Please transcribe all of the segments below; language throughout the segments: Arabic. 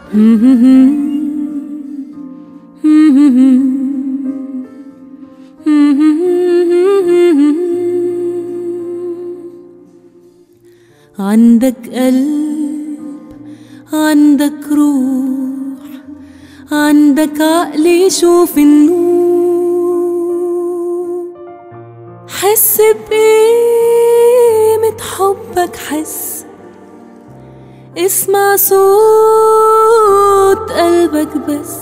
عندك قلب، عندك روح، عندك عقل يشوف النور. حس بقيمة حبك، حس، اسمع صوت قلبك بس.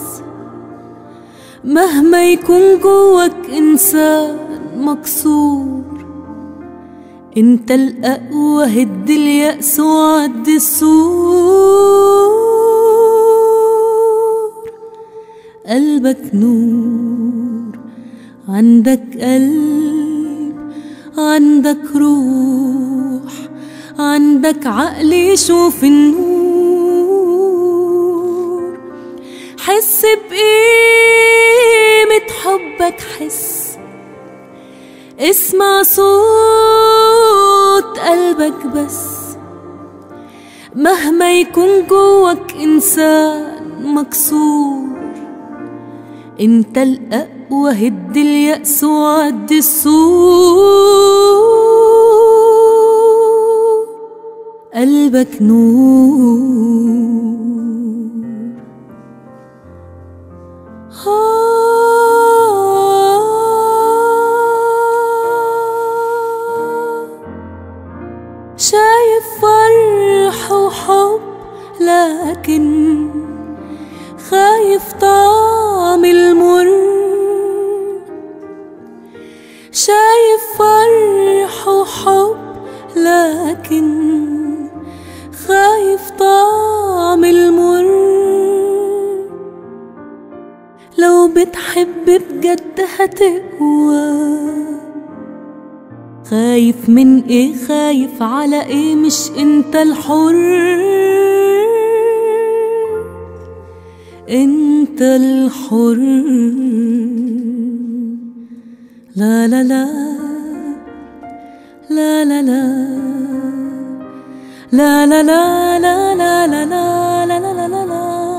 مهما يكون جواك إنسان مكسور، انت الأقوى، هد اليأس وعد السور. قلبك نور، عندك قلب، عندك روح، عندك عقل يشوف النور. حس بقيمة حبك، حس، اسمع صوت قلبك بس. مهما يكون جواك إنسان مكسور، انت الأقوى، هد اليأس وعد السور. قلبك نور. شايف فرح وحب، لكن خايف طعم المر. شايف فرح وحب، لكن خايف طعم المر. لو بتحب بجد هتقوى. خايف من ايه؟ خايف على ايه؟ مش انت الحر، انت الحر. لا لا لا لا لا لا لا لا لا لا لا لا لا لا لا لا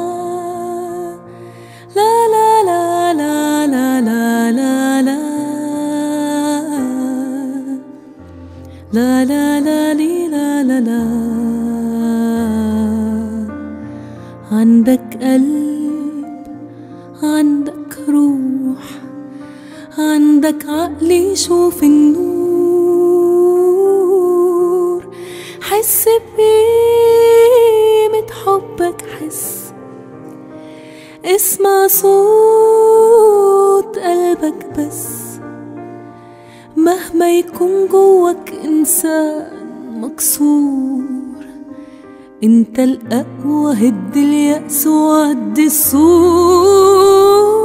لا لا لا لي لا لا لا. عندك قلب، عندك روح، عندك عقل يشوف النور. حس بقيمة حبك، حس، اسمع صوت قلبك بس. مهما يكون جواك إنسان مكسور، انت الأقوى، هد اليأس وعد السور.